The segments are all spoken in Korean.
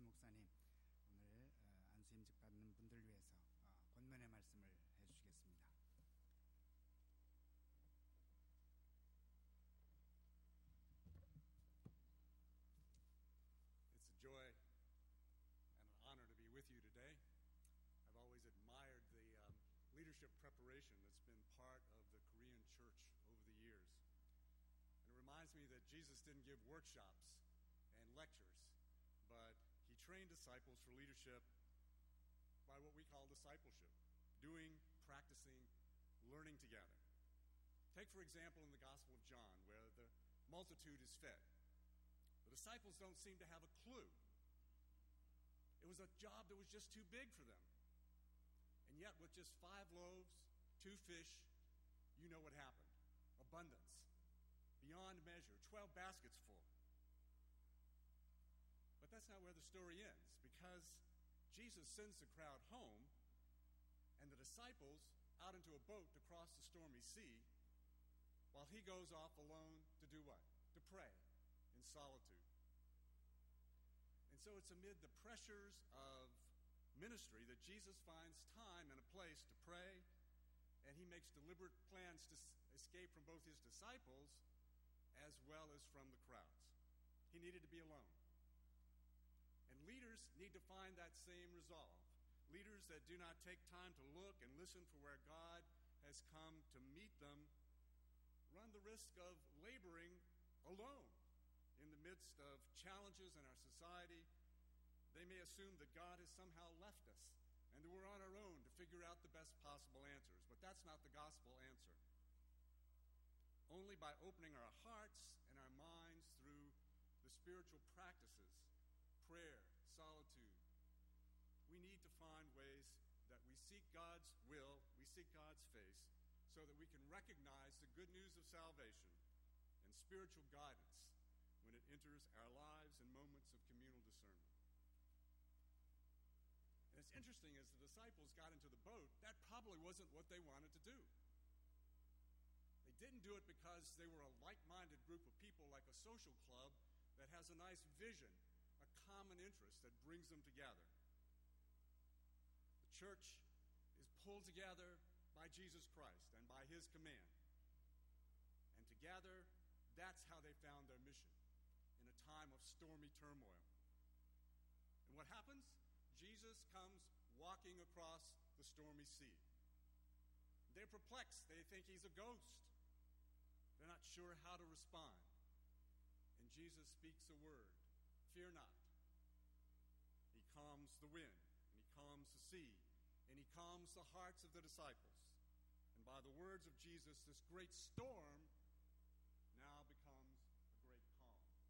김영순 목사님, 오늘 안수임직 받는 분들을 위해서 권면의 말씀을 해주시겠습니다. It's a joy and an honor to be with you today. I've always admired the leadership preparation that's been part of the Korean church over the years. And it reminds me that Jesus didn't give workshops and lectures, but he trained disciples for leadership by what we call discipleship, doing, practicing, learning together. Take, for example, in the Gospel of John, where the multitude is fed. The disciples don't seem to have a clue. It was a job that was just too big for them. And yet, with just 5 loaves, 2 fish, you know what happened. Abundance. Beyond measure. 12 baskets full. But that's not where the story ends, because Jesus sends the crowd home and the disciples out into a boat to cross the stormy sea, while he goes off alone to do what? To pray in solitude. And so it's amid the pressures of ministry that Jesus finds time and a place to pray, and he makes deliberate plans to escape from both his disciples as well as from the crowds. He needed to be alone. And leaders need to find that same resolve. Leaders that do not take time to look and listen for where God has come to meet them run the risk of laboring alone in the midst of challenges in our society. They may assume that God has somehow left us and that we're on our own to figure out the best possible answers. But that's not the gospel answer. Only by opening our hearts and our minds through the spiritual practices, prayer, solitude, we need to find ways that we seek God's will, we seek God's face, so that we can recognize the good news of salvation and spiritual guidance when it enters our lives in moments of communal discernment. And it's interesting, as the disciples got into the boat, that probably wasn't what they wanted to do. They didn't do it because they were a like-minded group of people, like a social club that has a nice vision, a common interest that brings them together. The church is pulled together by Jesus Christ and by his command. And together, that's how they found their mission in a time of stormy turmoil. And what happens? Jesus comes walking across the stormy sea. They're perplexed. They think he's a ghost. They're not sure how to respond. And Jesus speaks a word. Fear not. He calms the wind, and he calms the sea, and he calms the hearts of the disciples. And by the words of Jesus, this great storm now becomes a great calm.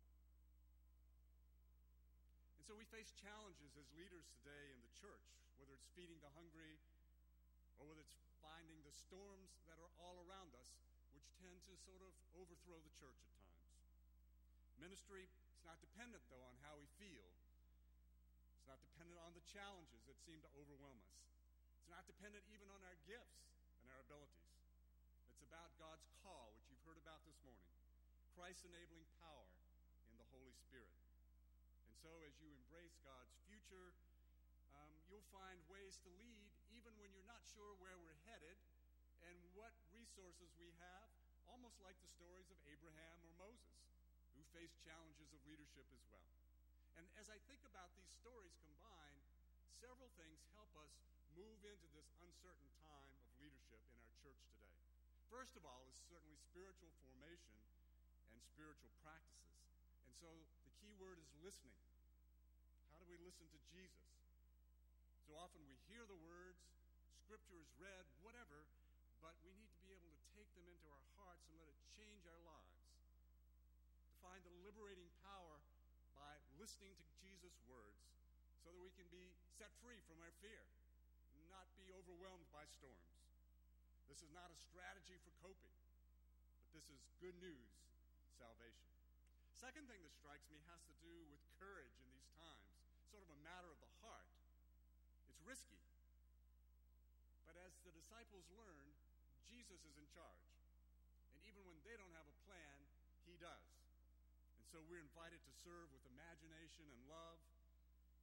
And so we face challenges as leaders today in the church, whether it's feeding the hungry or whether it's finding the storms that are all around us, which tend to sort of overthrow the church at times. Ministry is not dependent, though, on how we feel. It's not dependent on the challenges that seem to overwhelm us. It's not dependent even on our gifts and our abilities. It's about God's call, which you've heard about this morning, Christ's enabling power in the Holy Spirit. And so as you embrace God's future, you'll find ways to lead even when you're not sure where we're headed and what resources we have, almost like the stories of Abraham or Moses, who faced challenges of leadership as well. And as I think about these stories combined, several things help us move into this uncertain time of leadership in our church today. First of all is certainly spiritual formation and spiritual practices. And so the key word is listening. How do we listen to Jesus? So often we hear the words, Scripture is read, whatever, but we need to be able to take them into our hearts and let it change our lives. To find the liberating power by listening to Jesus' words so that we can be set free from our fear, not be overwhelmed by storms. This is not a strategy for coping, but this is good news, salvation. Second thing that strikes me has to do with courage in these times, sort of a matter of the heart. It's risky. But as the disciples learned, Jesus is in charge. And even when they don't have a plan, he does. And so we're invited to serve with imagination and love,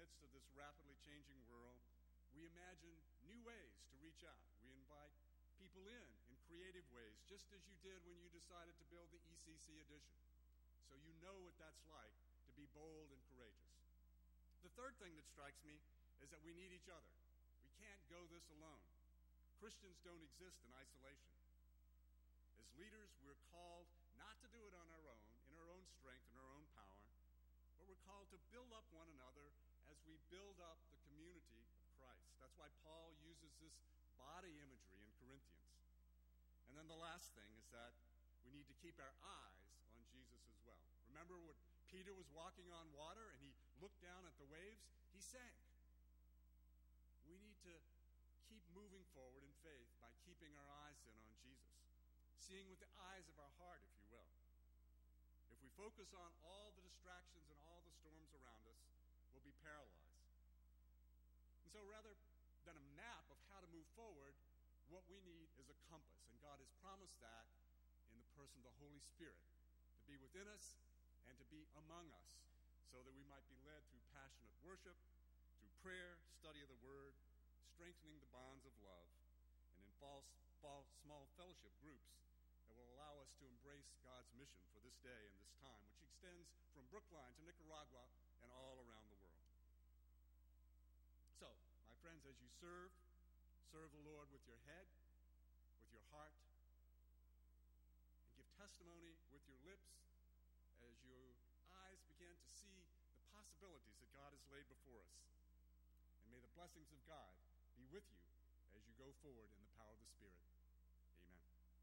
midst of this rapidly changing world, we imagine new ways to reach out. We invite people in creative ways, just as you did when you decided to build the ECC edition. So you know what that's like to be bold and courageous. The third thing that strikes me is that we need each other. We can't go this alone. Christians don't exist in isolation. As leaders, we're called not to do it on our own, in our own strength and our own power, but we're called to build up one another as we build up the community of Christ. That's why Paul uses this body imagery in Corinthians. And then the last thing is that we need to keep our eyes on Jesus as well. Remember when Peter was walking on water and he looked down at the waves? He sank. We need to keep moving forward in faith by keeping our eyes in on Jesus, seeing with the eyes of our heart, if you will. If we focus on all the distractions and all the storms around us, we'll be paralyzed. And so rather than a map of how to move forward, what we need is a compass. And God has promised that in the person of the Holy Spirit, to be within us and to be among us, so that we might be led through passionate worship, through prayer, study of the Word, strengthening the bonds of love, and in small fellowship groups that will allow us to embrace God's mission for this day and this time, which extends from Brookline to Nicaragua and all around the world. So, my friends, as you serve the Lord with your head, with your heart, and give testimony with your lips as your eyes begin to see the possibilities that God has laid before us. And may the blessings of God be with you as you go forward in the power of the Spirit. Amen.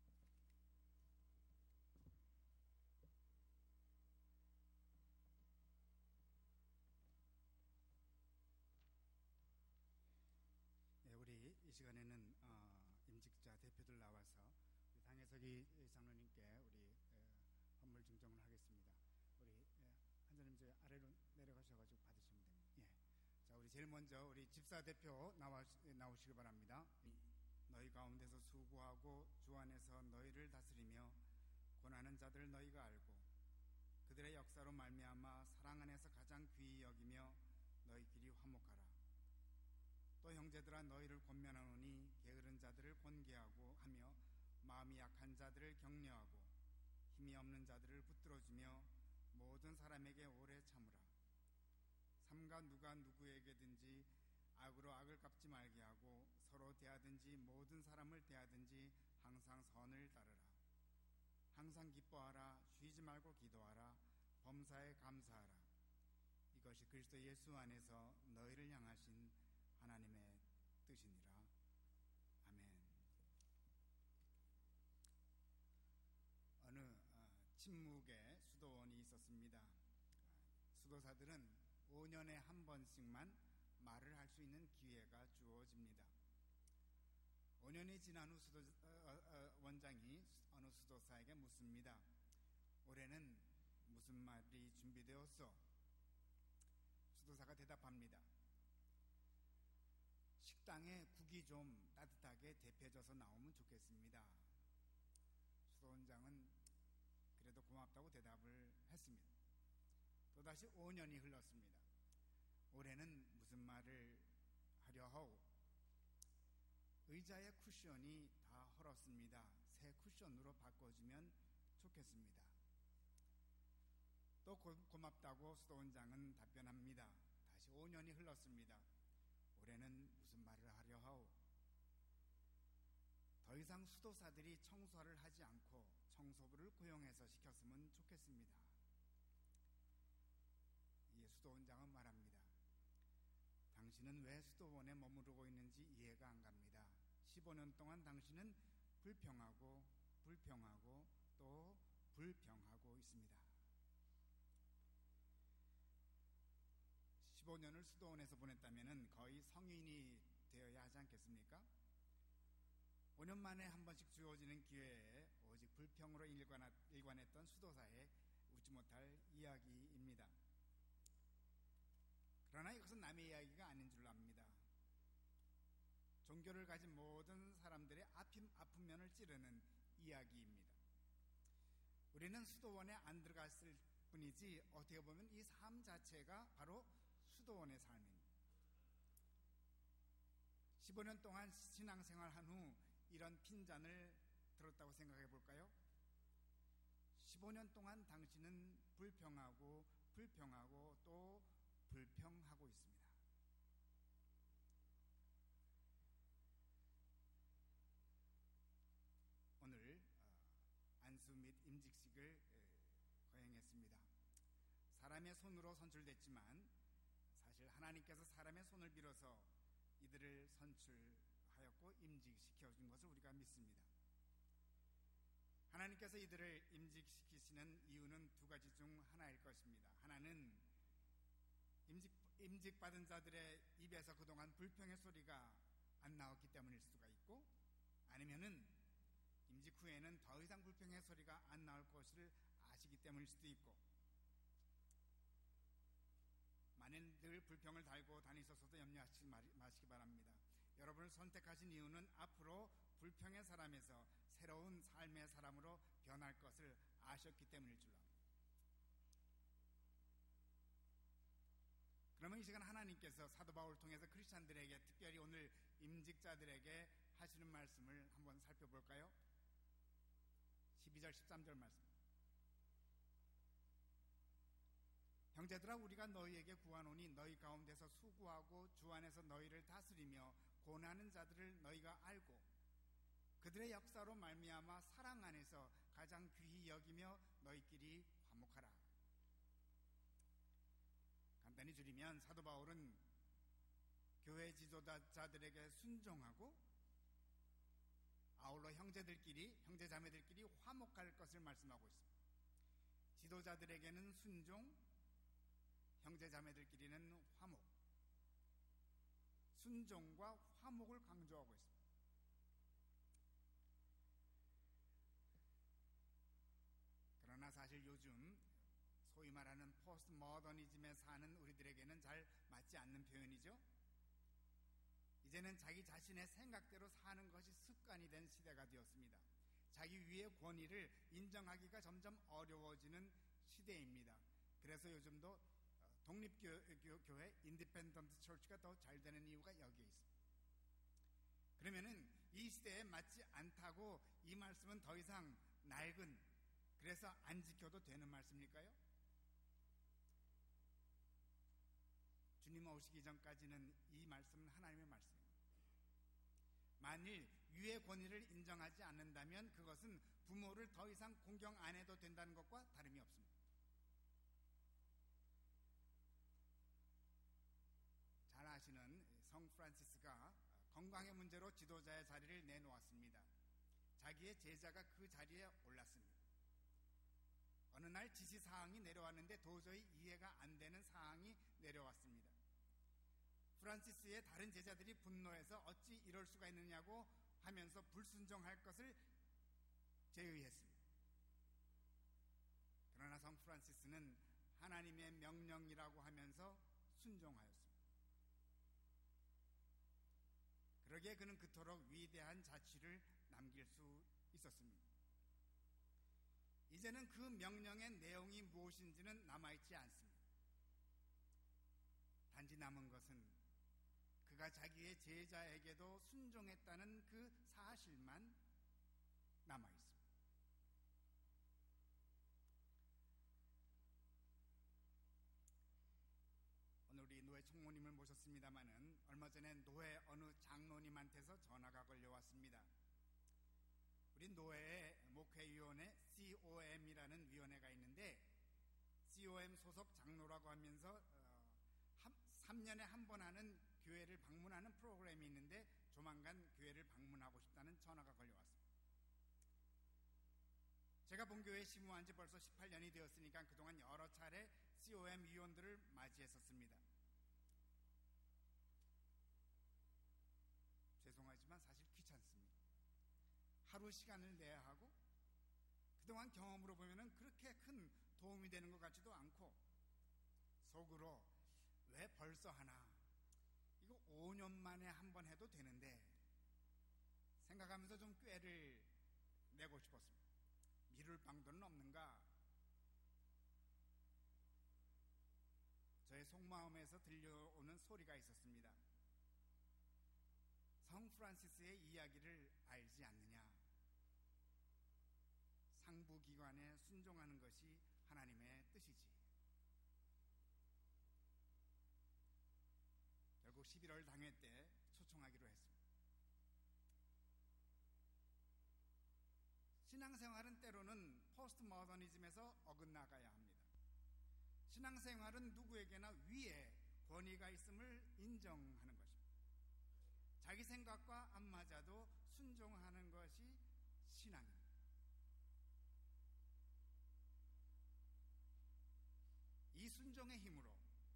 네, 우리 이 시간에는 임직자 대표들 나와서 우리 당해석이 장로님께 우리 헌물 증정을 하겠습니다. 우리 한자님 저 아래로 내려가셔가지고 받으시면 됩니다. 예. 자, 우리 제일 먼저 우리 집사 대표 나오시기 바랍니다. 너희 가운데서 수고하고 주 안에서 너희를 다스리며 고난하는 자들 너희가 알고 그들의 역사로 말미암아 사랑 안에서 가장 귀히 여기며 너희끼리 화목하라. 또 형제들아 너희를 권면하노니 게으른 자들을 권계하고 하며 마음이 약한 자들을 격려하고 힘이 없는 자들을 붙들어주며 모든 사람에게 오래 참으라. 삼가 누가 누구에게든지 악으로 악을 갚지 말게 하고 서로 대하든지 모든 사람을 대하든지 항상 선을 따르라. 항상 기뻐하라. 쉬지 말고 기도하라. 범사에 감사하라. 이것이 그리스도 예수 안에서 너희를 향하신 하나님의 뜻이니라. 아멘. 어느 침묵의 수도원이 있었습니다. 수도사들은 5년에 한 번씩만 말을 할 수 있는 기회가 주어집니다. 5년이 지난 후 원장이 어느 수도사에게 묻습니다. 올해는 무슨 말이 준비되었어? 수도사가 대답합니다. 식당에 국이 좀 따뜻하게 데펴져서 나오면 좋겠습니다. 수도원장은 그래도 고맙다고 대답을 했습니다. 또다시 5년이 흘렀습니다. 올해는 무슨 말을 하려 하오? 의자의 쿠션이 다 헐었습니다. 새 쿠션으로 바꿔주면 좋겠습니다. 또 고맙다고 수도원장은 답변합니다. 다시 5년이 흘렀습니다. 올해는 무슨 말을 하려 하오? 더 이상 수도사들이 청소를 하지 않고 청소부를 고용해서 시켰으면 좋겠습니다. 이에 수도원장은 말합니다. 당신은 왜 수도원에 머무르고 있는지 이해가 안 갑니다. 15년 동안 당신은 불평하고 또 불평하고 있습니다. 15년을 수도원에서 보냈다면 거의 성인이 되어야 하지 않겠습니까? 5년 만에 한 번씩 주어지는 기회에 오직 불평으로 일관했던 수도사의 웃지 못할 이야기입니다. 그러나 이것은 남의 이야기가 아닌 줄 압니다. 종교를 가진 모든 사람들의 아픈 면을 찌르는 이야기입니다. 우리는 수도원에 안 들어갔을 뿐이지 어떻게 보면 이 삶 자체가 바로 수도원의 삶입니다. 15년 동안 신앙생활한 후 이런 핀잔을 들었다고 생각해 볼까요? 15년 동안 당신은 불평하고 또 불평하고 있습니다. 오늘 안수 및 임직식을 거행했습니다. 사람의 손으로 선출됐지만 사실 하나님께서 사람의 손을 빌어서 이들을 선출하였고 임직시켜 준 것을 우리가 믿습니다. 하나님께서 이들을 임직시키시는 이유는 두 가지 중 하나일 것입니다. 하나는 임직받은 자들의 입에서 그동안 불평의 소리가 안 나왔기 때문일 수가 있고, 아니면은 임직 후에는 더 이상 불평의 소리가 안 나올 것을 아시기 때문일 수도 있고, 만일 늘 불평을 달고 다니셔서도 염려하지 마시기 바랍니다. 여러분을 선택하신 이유는 앞으로 불평의 사람에서 새로운 삶의 사람으로 변할 것을 아셨기 때문일 줄 압니다. 그러면 이 시간 하나님께서 사도 바울을 통해서 크리스찬들에게, 특별히 오늘 임직자들에게 하시는 말씀을 한번 살펴볼까요? 12절 13절 말씀. 형제들아, 우리가 너희에게 구하노니 너희 가운데서 수고하고 주 안에서 너희를 다스리며 고난하는 자들을 너희가 알고 그들의 역사로 말미암아 사랑 안에서 가장 귀히 여기며 너희끼리 화목하라. 간단히 줄이면 사도 바울은 교회 지도자들에게 순종하고 아울러 형제자매들끼리 화목할 것을 말씀하고 있습니다. 지도자들에게는 순종, 형제자매들끼리는 화목, 순종과 화목을 강조하고 있습니다. 그러나 사실 요즘 소위 말하는 포스트 모더니즘에 사는 우리들에게는 잘 맞지 않는 표현이죠. 이제는 자기 자신의 생각대로 사는 것이 습관이 된 시대가 되었습니다. 자기 위의 권위를 인정하기가 점점 어려워지는 시대입니다. 그래서 요즘도 독립교회 인디펜던트 처치가 더 잘 되는 이유가 여기에 있습니다. 그러면은 이 시대에 맞지 않다고 이 말씀은 더 이상 낡은, 그래서 안 지켜도 되는 말씀일까요? 주님 오시기 전까지는 이 말씀은 하나님의 말씀입니다. 만일 위의 권위를 인정하지 않는다면 그것은 부모를 더 이상 공경 안 해도 된다는 것과 다름이 없습니다. 잘 아시는 성 프란시스가 건강의 문제로 지도자의 자리를 내놓았습니다. 자기의 제자가 그 자리에 올랐습니다. 어느 날 지시사항이 내려왔는데 도저히 이해가 안 되는 사항이 내려왔습니다. 프란시스의 다른 제자들이 분노해서 어찌 이럴 수가 있느냐고 하면서 불순종할 것을 제의했습니다. 그러나 성 프란시스는 하나님의 명령이라고 하면서 순종하였습니다. 그러기에 그는 그토록 위대한 자취를 남길 수 있었습니다. 이제는 그 명령의 내용이 무엇인지는 남아있지 않습니다. 단지 남은 것은 그가 자기의 제자에게도 순종했다는 그 사실만 남아있습니다. 오늘 우리 노회 총무님을 모셨습니다마는 얼마 전에 노회 어느 장로님한테서 전화가 걸려왔습니다. 우리 노회의 목회위원회 COM이라는 위원회가 있는데 COM 소속 장로라고 하면서 3년에 한 번 하는 교회를 방문하는 프로그램이 있는데 조만간 교회를 방문하고 싶다는 전화가 걸려왔습니다. 제가 본교회에 심우한 지 벌써 18년이 되었으니까 그동안 여러 차례 COM 위원들을 맞이했었습니다. 죄송하지만 사실 귀찮습니다. 하루 시간을 내야 하고 그동안 경험으로 보면은 그렇게 큰 도움이 되는 것 같지도 않고 속으로 왜 벌써 하나, 이거 5년 만에 한 번 해도 되는데 생각하면서 좀 꾀를 내고 싶었습니다. 미룰 방도는 없는가? 저의 속마음에서 들려오는 소리가 있었습니다. 성 프란시스의 이야기를 알지 않느냐? 상부기관에 순종하는 것이 하나님의 뜻이지. 결국 11월 당회 때 초청하기로 했습니다. 신앙생활은 때로는 포스트 모더니즘에서 어긋나가야 합니다. 신앙생활은 누구에게나 위에 권위가 있음을 인정하는 것입니다. 자기 생각과 안 맞아도 순종하는 것이 신앙입니다. 이 순종의 힘으로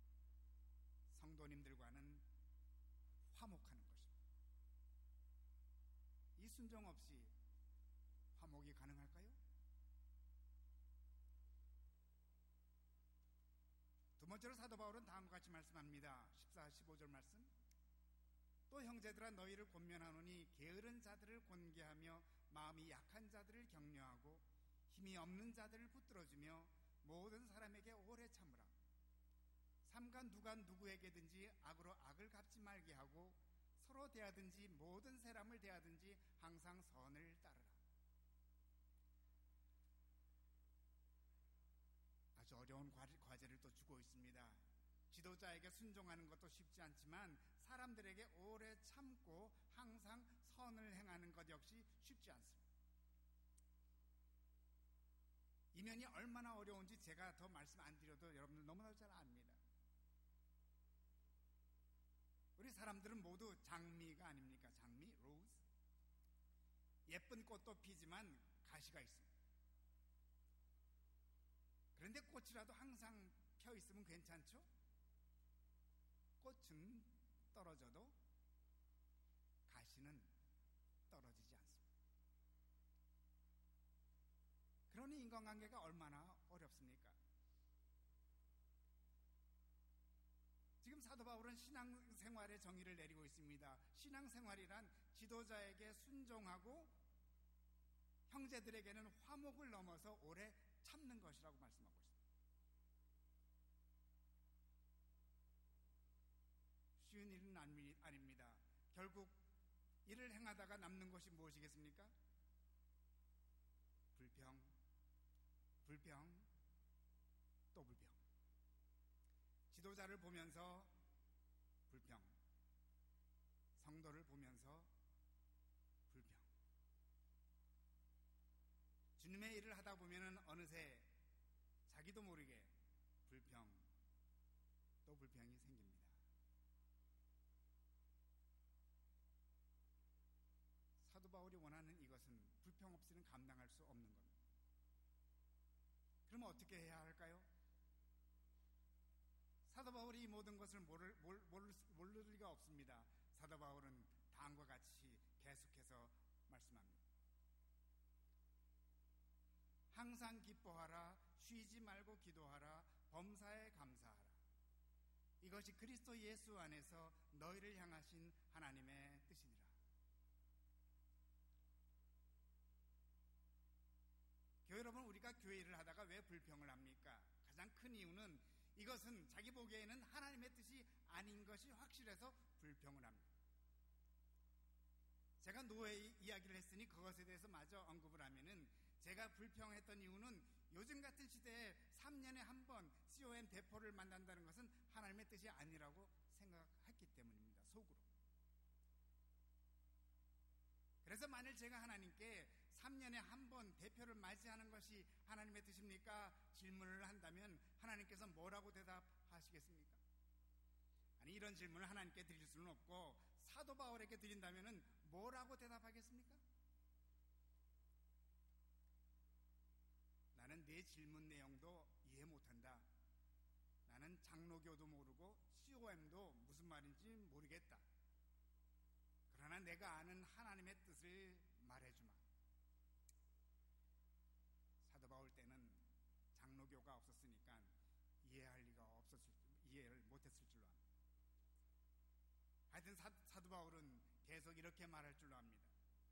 성도님들과는 화목하는 것입니다. 이 순종 없이 화목이 가능할까요? 두 번째로 사도 바울은 다음과 같이 말씀합니다. 14, 15절 말씀. 또 형제들아 너희를 권면하노니 게으른 자들을 권계하며 마음이 약한 자들을 격려하고 힘이 없는 자들을 붙들어주며 모든 사람에게 오래 참으라. 삼가 누가 누구에게든지 악으로 악을 갚지 말게 하고 서로 대하든지 모든 사람을 대하든지 항상 선을 따르라. 아주 어려운 과제를 또 주고 있습니다. 지도자에게 순종하는 것도 쉽지 않지만 사람들에게 오래 참고 항상 선을 행하는 것 역시 쉽지 않습니다. 이 면이 얼마나 어려운지 제가 더 말씀 안 드려도 여러분들 너무나 잘 압니다. 우리 사람들은 모두 장미가 아닙니까? 장미, 로즈. 예쁜 꽃도 피지만 가시가 있습니다. 그런데 꽃이라도 항상 펴 있으면 괜찮죠? 꽃은 떨어져도 가시는 떨어지지 않습니다. 그러니 인간관계가 얼마나 어렵습니까? 지금 사도 바울은 신앙생활의 정의를 내리고 있습니다. 신앙생활이란 지도자에게 순종하고 형제들에게는 화목을 넘어서 오래 참는 것이라고 말씀하고 있습니다. 쉬운 일은 아닙니다. 결국 이를 행하다가 남는 것이 무엇이겠습니까? 불평, 또 불평. 지도자를 보면서 불평, 성도를 보면서 불평. 주님의 일을 하다 보면은 어느새 자기도 모르게 불평, 또 불평이 생깁니다. 사도 바울이 원하는 이것은 불평 없이는 감당할 수 없는 겁니다. 그러면 어떻게 해야 할까요? 사도 바울이 이 모든 것을 모를 리가 없습니다. 사도 바울은 다음과 같이 계속해서 말씀합니다. 항상 기뻐하라, 쉬지 말고 기도하라, 범사에 감사하라. 이것이 그리스도 예수 안에서 너희를 향하신 하나님의 뜻이니라. 교회 여러분, 우리가 교회 일을 하다가 왜 불평을 합니까? 가장 큰 이유는 이것은 자기 보기에는 하나님의 뜻이 아닌 것이 확실해서 불평을 합니다. 제가 노예 이야기를 했으니 그것에 대해서 마저 언급을 하면은 제가 불평했던 이유는 요즘 같은 시대에 3년에 한 번 COM 대포를 만난다는 것은 하나님의 뜻이 아니라고 생각했기 때문입니다. 속으로. 그래서 만일 제가 하나님께 3년에 한 번 대표를 맞이하는 것이 하나님의 뜻입니까? 질문을 한다면 하나님께서 뭐라고 대답하시겠습니까? 아니, 이런 질문을 하나님께 드릴 수는 없고 사도 바울에게 드린다면 뭐라고 대답하겠습니까? 나는 네 질문 내용도 이해 못한다. 나는 장로교도 모르고 COM도 무슨 말인지 모르겠다. 그러나 내가 아는 하나님의 뜻을 말해주마. 사도 바울 때는 장로교가 없었으니까 이해를 못했을 줄로 압니다. 하여튼 사도 바울은 계속 이렇게 말할 줄로 압니다.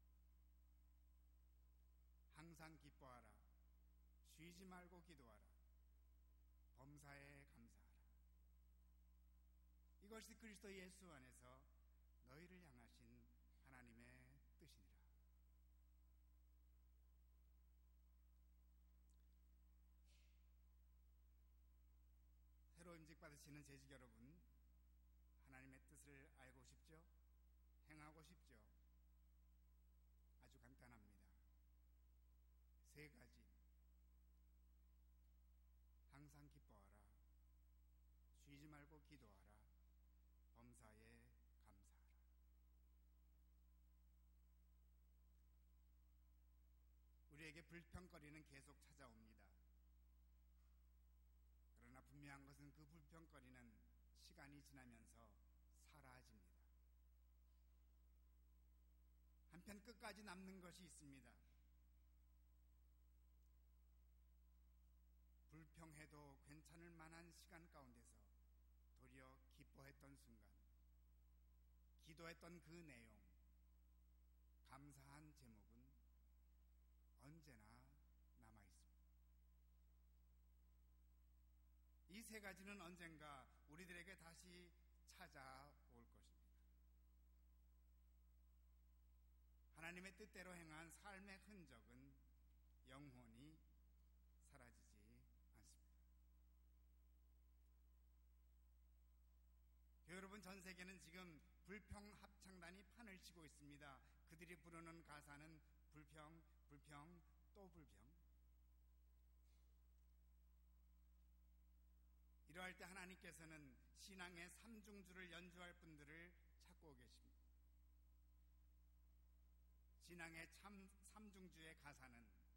항상 기뻐하라, 쉬지 말고 기도하라, 범사에 감사하라. 이것이 그리스도 예수 안에서 너희를 향하신 하나님의 뜻이니라. 새로 임직받으시는 재직 여러분, 하나님의 뜻을 알고 싶죠? 행하고 싶죠? 아주 간단합니다. 세 가지. 항상 기뻐하라. 쉬지 말고 기도하라. 범사에 감사하라. 우리에게 불평거리는 계속 찾아옵니다. 그러나 분명한 것은 그 불평거리는 시간이 지나면서 사라집니다. 한편 끝까지 남는 것이 있습니다. 불평해도 괜찮을 만한 시간 가운데서 도리어 기뻐했던 순간, 기도했던 그 내용, 감사한 제목은 언제나 남아 있습니다. 이 세 가지는 언젠가 우리들에게 다시 찾아올 것입니다. 하나님의 뜻대로 행한 삶의 흔적은 영원히 사라지지 않습니다. 여러분, 전 세계는 지금 불평 합창단이 판을 치고 있습니다. 그들이 부르는 가사는 불평, 불평, 또 불평. 이러할 때 하나님께서는 신앙의 삼중주를 연주할 분들을 찾고 계십니다. 신앙의 참 삼중주의 가사는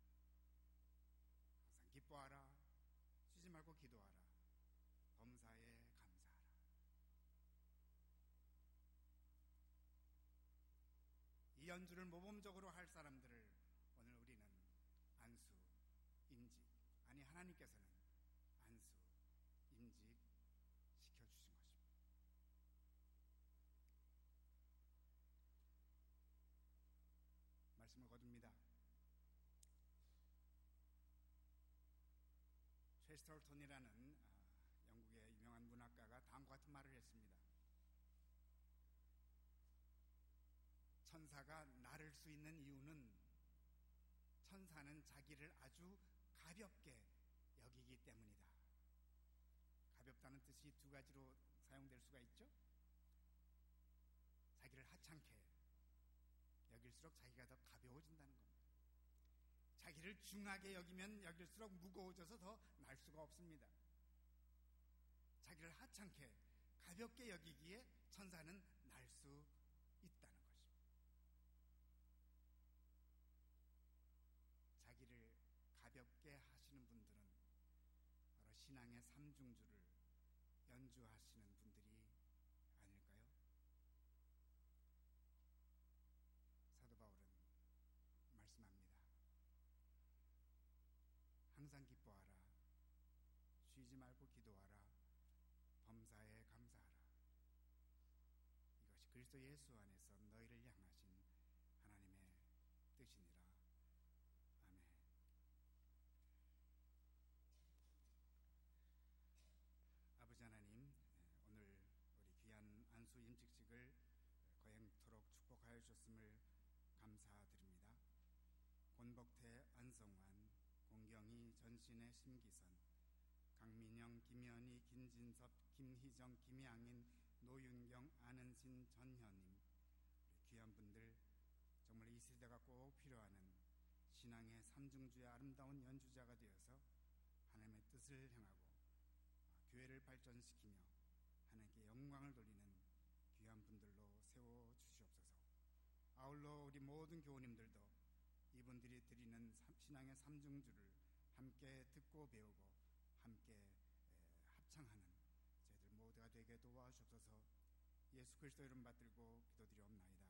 항상 기뻐하라, 쉬지 말고 기도하라, 범사에 감사하라. 이 연주를 모범적으로 할 사람들을 오늘 우리는 안수, 임직, 아니 하나님께서는 안수, 임직 시켜주신 것입니다. 말씀을 거둡니다. 체스터턴이라는 영국의 유명한 문학가가 다음과 같은 말을 했습니다. 천사가 나를 수 있는 이유는 천사는 자기를 아주 가볍게 여기기 때문이다. 가볍다는 뜻이 두 가지로 사용될 수가 있죠. 자기를 하찮게 여길수록 자기가 더 가벼워진다는 겁니다. 자기를 중하게 여기면 여길수록 무거워져서 더 날 수가 없습니다. 자기를 하찮게 가볍게 여기기에 천사는 날 수 있다는 것입니다. 자기를 가볍게 하시는 분들은 바로 신앙의 삼중주를 연주하시는 분들이 아닐까요? 사도 바울은 말씀합니다. 항상 기뻐하라. 쉬지 말고 기도하라. 범사에 감사하라. 이것이 그리스도 예수 안에서 너희를 향하신 하나님의 뜻이니라. 아멘. 아버지 하나님, 오늘 우리 귀한 안수 임직식을 거행토록 축복하여 주셨음을 감사드립니다. 권복태, 안성환, 공경희, 전신의 심기선, 강민영, 김현희, 김진섭, 김희정, 김양인, 노윤경, 안은신, 전현임, 우리 귀한 분들, 정말 이 시대가 꼭 필요하는 신앙의 삼중주의 아름다운 연주자가 되어서 하나님의 뜻을 행하고 교회를 발전시키며 하나님께 영광을 돌리는 귀한 분들로 세워주시옵소서. 아울러 우리 모든 교우님들도 이분들이 드리는 신앙의 삼중주를 함께 듣고 배우고 함께 합창하는 저희들 모두가 되게 도와주옵소서. 예수 그리스도 이름 받들고 기도드리옵나이다.